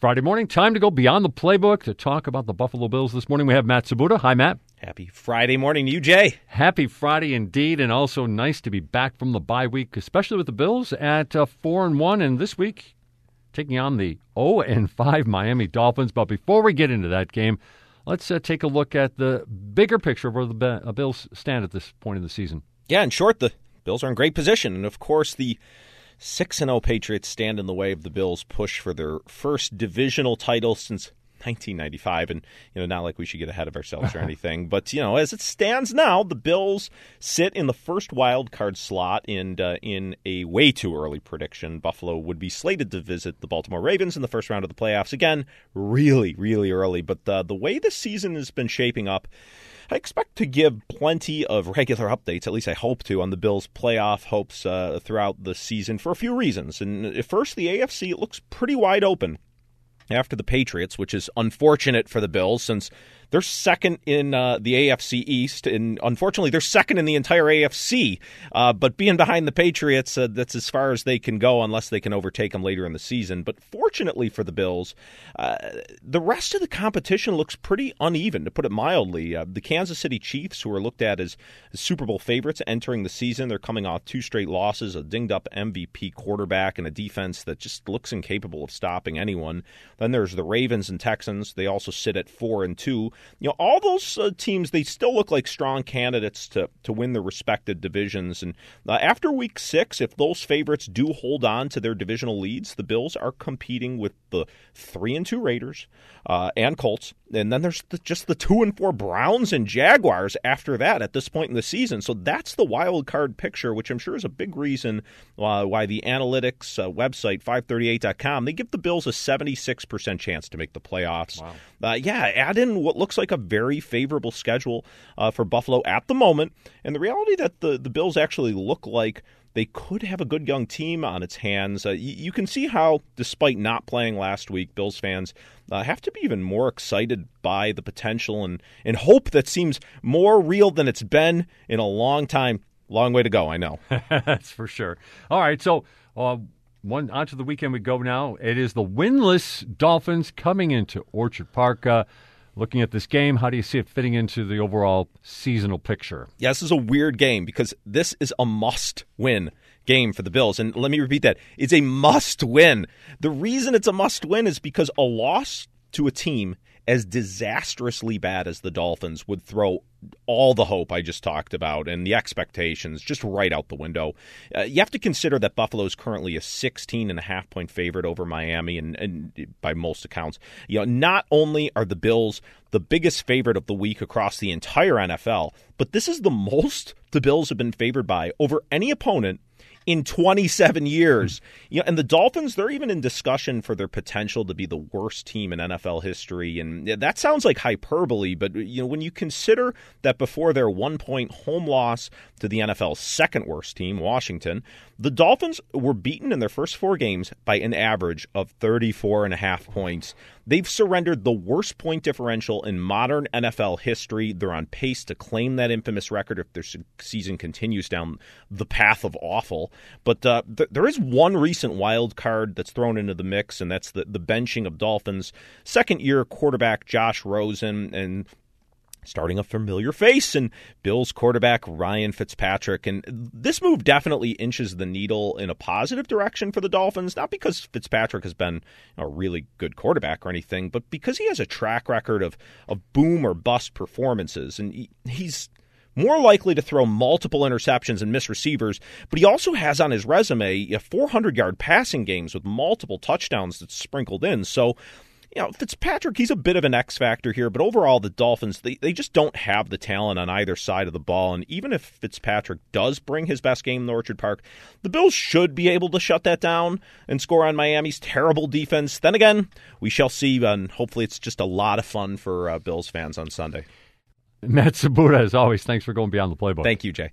Friday morning, time to go beyond the playbook to talk about the Buffalo Bills. This morning we have Matt Sabuda. Hi, Matt. Happy Friday morning to you, Jay. Happy Friday indeed, and also nice to be back from the bye week, especially with the Bills at 4-1, and this week taking on the 0-5 Miami Dolphins. But before we get into that game, let's take a look at the bigger picture of where the Bills stand at this point in the season. Yeah, in short, the Bills are in great position, and of course the 6-0 Patriots stand in the way of the Bills' push for their first divisional title since 1995, and not like we should get ahead of ourselves or anything, but as it stands now, the Bills sit in the first wild card slot, and in a way too early prediction, Buffalo would be slated to visit the Baltimore Ravens in the first round of the playoffs. Again, really, really early, but the way the season has been shaping up, I expect to give plenty of regular updates, at least I hope to, on the Bills' playoff hopes throughout the season for a few reasons. And first, the AFC, it looks pretty wide open after the Patriots, which is unfortunate for the Bills since they're second in the AFC East, and unfortunately they're second in the entire AFC. But being behind the Patriots, that's as far as they can go unless they can overtake them later in the season. But fortunately for the Bills, the rest of the competition looks pretty uneven, to put it mildly. The Kansas City Chiefs, who are looked at as Super Bowl favorites entering the season, they're coming off 2 straight losses, a dinged-up MVP quarterback, and a defense that just looks incapable of stopping anyone. Then there's the Ravens and Texans. They also sit at 4-2. All those teams, they still look like strong candidates to win their respective divisions. And after Week 6, if those favorites do hold on to their divisional leads, the Bills are competing with the 3-2 Raiders and Colts. And then there's just the 2-4 Browns and Jaguars after that at this point in the season. So that's the wild card picture, which I'm sure is a big reason why the analytics website, 538.com, they give the Bills a 76% chance to make the playoffs. Wow. Add in what looks like a very favorable schedule for Buffalo at the moment, and the reality that the Bills actually look like they could have a good young team on its hands. You can see how, despite not playing last week, Bills fans have to be even more excited by the potential and hope that seems more real than it's been in a long time. Long way to go, I know. That's for sure. All right, so onto the weekend we go now. It is the winless Dolphins coming into Orchard Park. Looking at this game, how do you see it fitting into the overall seasonal picture? Yeah, this is a weird game because this is a must-win game for the Bills. And let me repeat that. It's a must-win. The reason it's a must-win is because a loss to a team as disastrously bad as the Dolphins would throw all the hope I just talked about and the expectations just right out the window. You have to consider that Buffalo is currently a 16.5-point favorite over Miami, and by most accounts, not only are the Bills the biggest favorite of the week across the entire NFL, but this is the most the Bills have been favored by over any opponent in 27 years. And the Dolphins, they're even in discussion for their potential to be the worst team in NFL history. And that sounds like hyperbole, but when you consider that before their 1-point home loss to the NFL's second worst team, Washington, the Dolphins were beaten in their first 4 games by an average of 34.5 points. They've surrendered the worst point differential in modern NFL history. They're on pace to claim that infamous record if their season continues down the path of awful. But there is one recent wild card that's thrown into the mix, and that's the benching of Dolphins' second-year quarterback Josh Rosen and starting a familiar face in Bills quarterback Ryan Fitzpatrick. And this move definitely inches the needle in a positive direction for the Dolphins, not because Fitzpatrick has been a really good quarterback or anything, but because he has a track record of boom or bust performances. And he's more likely to throw multiple interceptions and miss receivers, but he also has on his resume 400-yard passing games with multiple touchdowns that's sprinkled in. So Fitzpatrick, he's a bit of an X factor here, but overall the Dolphins, they just don't have the talent on either side of the ball. And even if Fitzpatrick does bring his best game in Orchard Park, the Bills should be able to shut that down and score on Miami's terrible defense. Then again, we shall see, and hopefully it's just a lot of fun for Bills fans on Sunday. Matt Sabuda, as always, thanks for going beyond the playbook. Thank you, Jay.